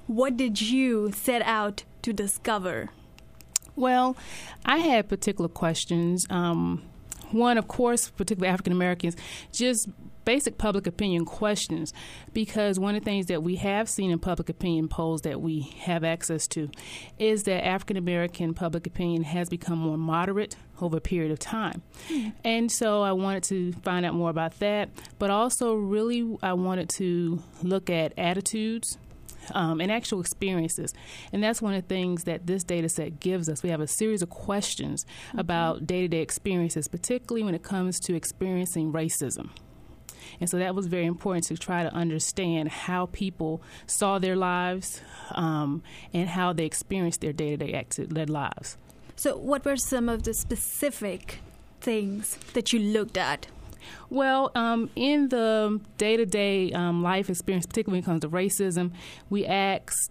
what did you set out to discover? Well, I had particular questions. One, of course, particularly African Americans, just basic public opinion questions, because one of the things that we have seen in public opinion polls that we have access to is that African American public opinion has become more moderate over a period of time. And so I wanted to find out more about that, but also really I wanted to look at attitudes and actual experiences. And that's one of the things that this data set gives us. We have a series of questions about day-to-day experiences, particularly when it comes to experiencing racism. And so that was very important to try to understand how people saw their lives and how they experienced their day-to-day their lives. So what were some of the specific things that you looked at? Well, in the day-to-day life experience, particularly when it comes to racism, we asked,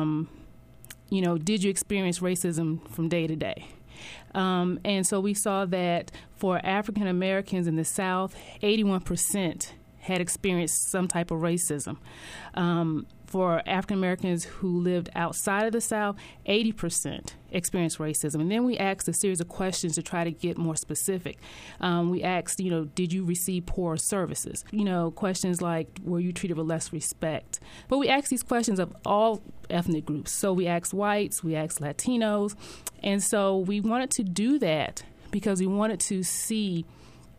did you experience racism from day to day? And so we saw that for African Americans in the South, 81% had experienced some type of racism. For African Americans who lived outside of the South, 80% experienced racism. And then we asked a series of questions to try to get more specific. We asked, did you receive poor services? Questions like, were you treated with less respect? But we asked these questions of all ethnic groups. So we asked whites, we asked Latinos. And so we wanted to do that because we wanted to see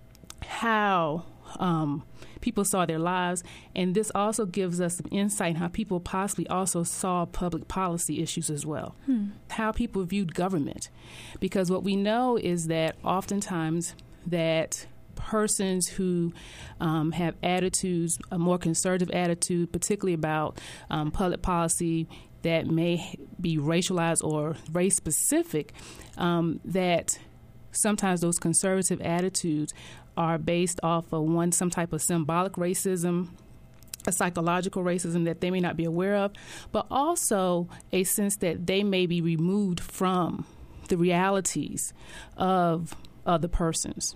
how people saw their lives, and this also gives us some insight in how people possibly also saw public policy issues as well, how people viewed government. Because what we know is that oftentimes that persons who have attitudes, a more conservative attitude, particularly about public policy that may be racialized or race-specific, that sometimes those conservative attitudes are based off of some type of symbolic racism, a psychological racism that they may not be aware of, but also a sense that they may be removed from the realities of other persons,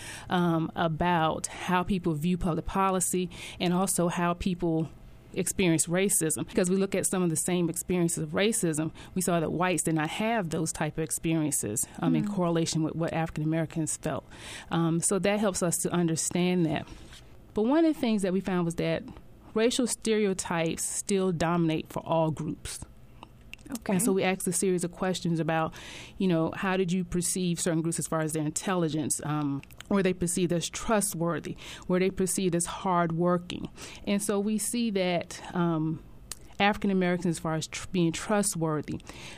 about how people view public policy and also how people experience racism. Because we look at some of the same experiences of racism, we saw that whites did not have those type of experiences in correlation with what African Americans felt. So that helps us to understand that. But one of the things that we found was that racial stereotypes still dominate for all groups. Okay. And so we asked a series of questions about, how did you perceive certain groups as far as their intelligence? Were they perceived as trustworthy? Were they perceived as hardworking? And so we see that African Americans, as far as being trustworthy,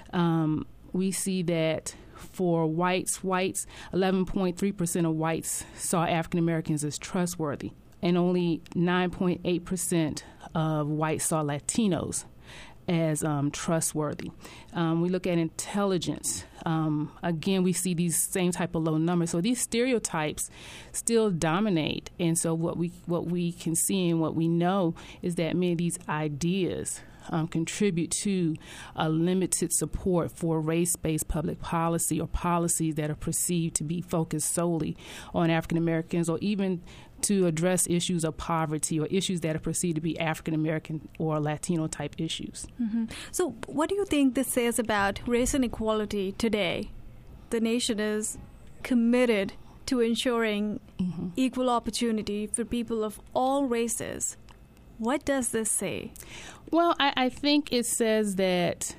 we see that for whites, 11.3% of whites saw African Americans as trustworthy, and only 9.8% of whites saw Latinos as trustworthy. We look at intelligence. Again, we see these same type of low numbers. So these stereotypes still dominate. And so what we can see and what we know is that many of these ideas contribute to a limited support for race-based public policy or policies that are perceived to be focused solely on African Americans, or even to address issues of poverty or issues that are perceived to be African American or Latino type issues. So what do you think this says about race inequality today? The nation is committed to ensuring equal opportunity for people of all races. What does this say? Well, I think it says that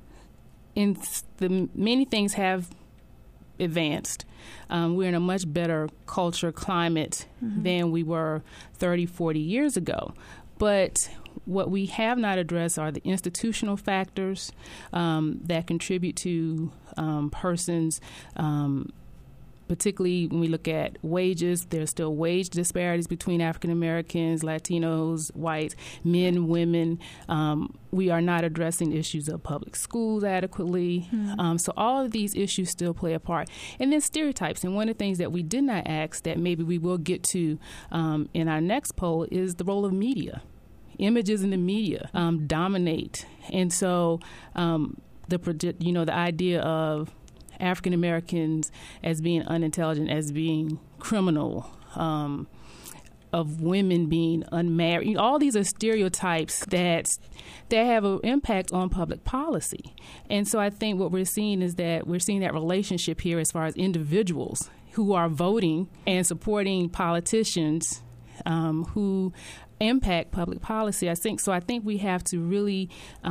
many things have advanced. We're in a much better culture climate than we were 30, 40 years ago. But what we have not addressed are the institutional factors that contribute to persons, particularly when we look at wages. There's still wage disparities between African Americans, Latinos, whites, men, women. We are not addressing issues of public schools adequately. So all of these issues still play a part. And then stereotypes. And one of the things that we did not ask that maybe we will get to in our next poll is the role of media. Images in the media dominate. And so the idea of African Americans as being unintelligent, as being criminal, of women being unmarried. All these are stereotypes that have an impact on public policy. And so I think what we're seeing is that we're seeing that relationship here as far as individuals who are voting and supporting politicians who impact public policy. I think we have to really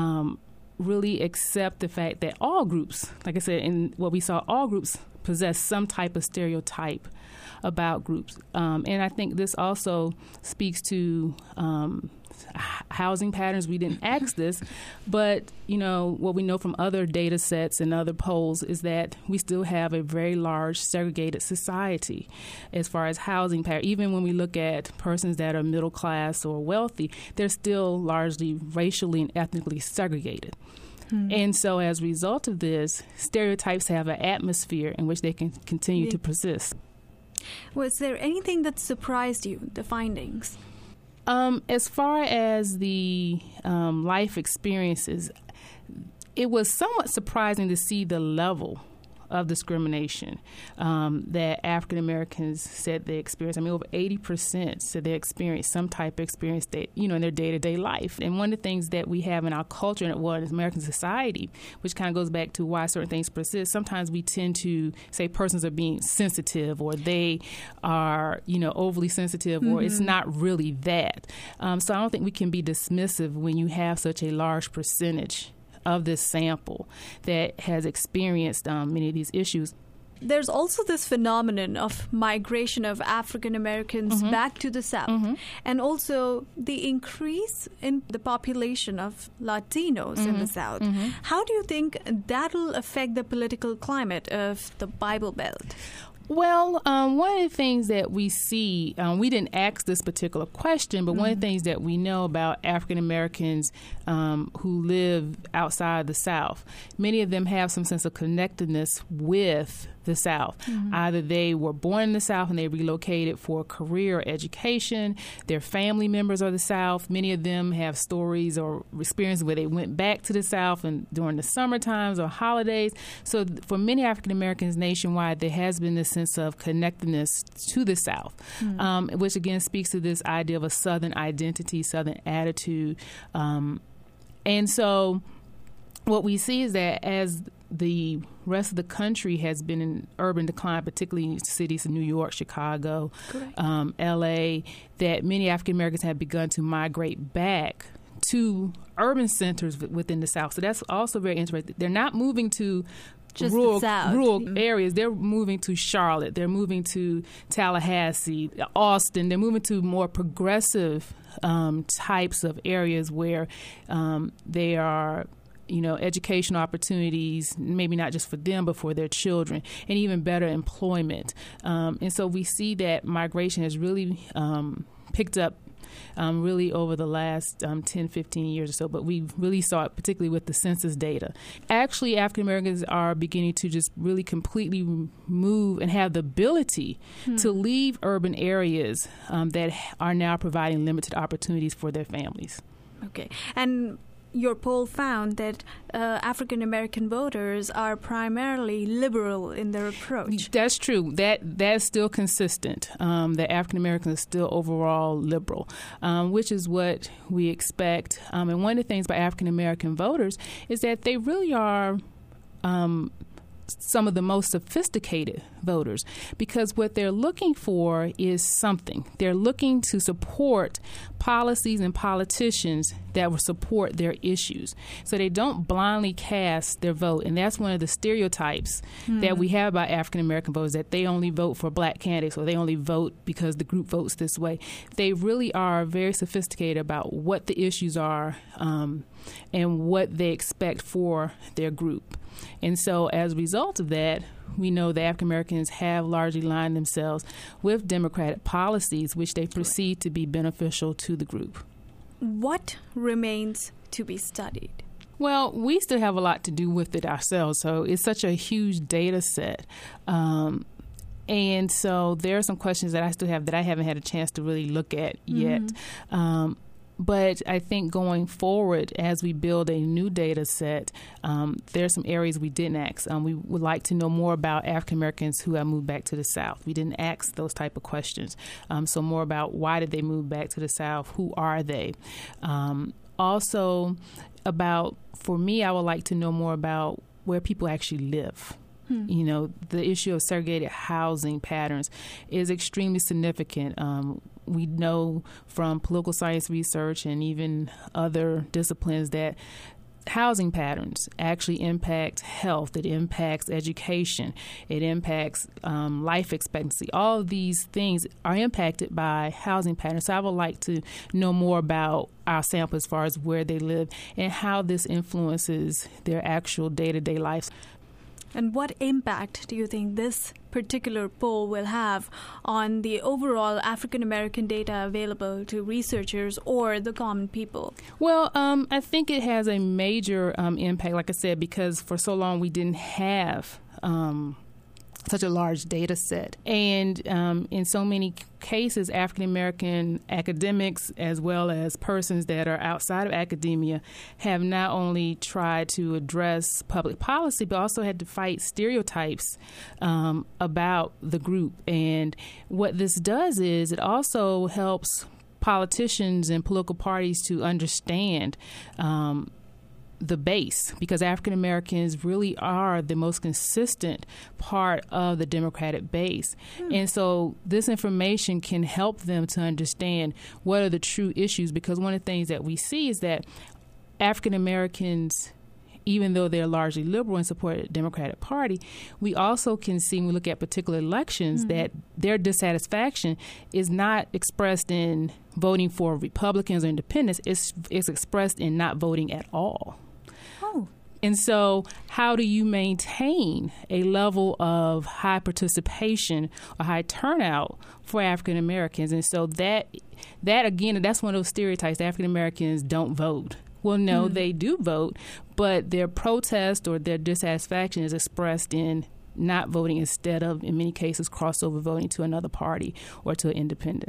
accept the fact that all groups, like I said, in what we saw, all groups possess some type of stereotype about groups. And I think this also speaks to housing patterns. We didn't ask this, but, what we know from other data sets and other polls is that we still have a very large segregated society as far as housing patterns. Even when we look at persons that are middle class or wealthy, they're still largely racially and ethnically segregated. And so as a result of this, stereotypes have an atmosphere in which they can continue to persist. Was there anything that surprised you, the findings? As far as the life experiences, it was somewhat surprising to see the level of discrimination that African Americans said they experienced. I mean, over 80% said they experienced some type of experience that, in their day-to-day life. And one of the things that we have in our culture and in American society, which kind of goes back to why certain things persist, sometimes we tend to say persons are being sensitive or they are, overly sensitive, or it's not really that. So I don't think we can be dismissive when you have such a large percentage of this sample that has experienced many of these issues. There's also this phenomenon of migration of African Americans back to the South, and also the increase in the population of Latinos in the South. How do you think that'll affect the political climate of the Bible Belt? Well, one of the things that we see, we didn't ask this particular question, but one of the things that we know about African Americans who live outside the South, many of them have some sense of connectedness with the South. Either they were born in the South and they relocated for career or education. Their family members are the South. Many of them have stories or experiences where they went back to the South and during the summer times or holidays. So for many African Americans nationwide, there has been this sense of connectedness to the South, which again speaks to this idea of a Southern identity, Southern attitude. And so what we see is that as the rest of the country has been in urban decline, particularly in cities of New York, Chicago, L.A., that many African Americans have begun to migrate back to urban centers within the South. So that's also very interesting. They're not moving to just rural areas. They're moving to Charlotte. They're moving to Tallahassee, Austin. They're moving to more progressive types of areas where they are educational opportunities, maybe not just for them, but for their children, and even better employment. And so we see that migration has really picked up really over the last 10, 15 years or so, but we really saw it particularly with the census data. Actually, African Americans are beginning to just really completely move and have the ability to leave urban areas that are now providing limited opportunities for their families. Okay. And your poll found that African American voters are primarily liberal in their approach. That's true. That's still consistent. That African Americans are still overall liberal, which is what we expect. And one of the things about African American voters is that they really are some of the most sophisticated voters, because what they're looking for is something. They're looking to support policies and politicians that will support their issues. So they don't blindly cast their vote. And that's one of the stereotypes that we have about African American voters, that they only vote for black candidates or they only vote because the group votes this way. They really are very sophisticated about what the issues are and what they expect for their group. And so as a result of that, we know that African Americans have largely aligned themselves with Democratic policies, which they perceive to be beneficial to the group. What remains to be studied? Well, we still have a lot to do with it ourselves. So it's such a huge data set. And so there are some questions that I still have that I haven't had a chance to really look at yet. But I think going forward, as we build a new data set, there are some areas we didn't ask. We would like to know more about African Americans who have moved back to the South. We didn't ask those type of questions. So more about why did they move back to the South? Who are they? Also about, for me, I would like to know more about where people actually live. You know, the issue of segregated housing patterns is extremely significant. We know from political science research and even other disciplines that housing patterns actually impact health. It impacts education. It impacts life expectancy. All of these things are impacted by housing patterns. So I would like to know more about our sample as far as where they live and how this influences their actual day-to-day lives. And what impact do you think this particular poll will have on the overall African American data available to researchers or the common people? Well, I think it has a major impact, like I said, because for so long we didn't have such a large data set. And in so many cases, African American academics, as well as persons that are outside of academia, have not only tried to address public policy, but also had to fight stereotypes about the group. And what this does is it also helps politicians and political parties to understand the base, because African Americans really are the most consistent part of the Democratic base. And so this information can help them to understand what are the true issues, because one of the things that we see is that African Americans, even though they're largely liberal and support the Democratic Party, we also can see when we look at particular elections that their dissatisfaction is not expressed in voting for Republicans or independents. It's expressed in not voting at all. And so how do you maintain a level of high participation or high turnout for African Americans? And so that again, that's one of those stereotypes that African Americans don't vote. Well, no, they do vote, but their protest or their dissatisfaction is expressed in not voting instead of, in many cases, crossover voting to another party or to an independent.